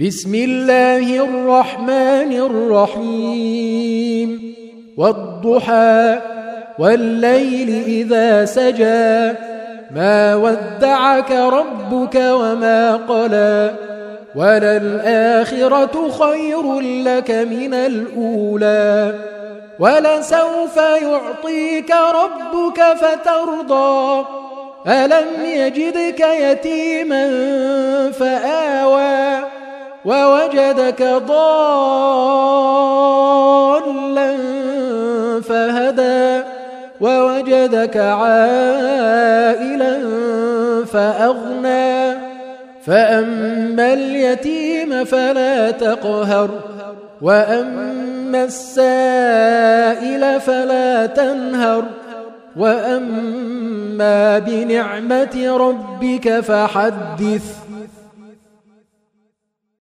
بسم الله الرحمن الرحيم والضحى والليل إذا سجى ما ودعك ربك وما قلى وللآخرة خير لك من الأولى ولسوف يعطيك ربك فترضى ألم يجدك يتيما فآوى ووجدك ضالا فهدى ووجدك عائلا فأغنى فأما اليتيم فلا تقهر وأما السائل فلا تنهر وأما بنعمة ربك فحدث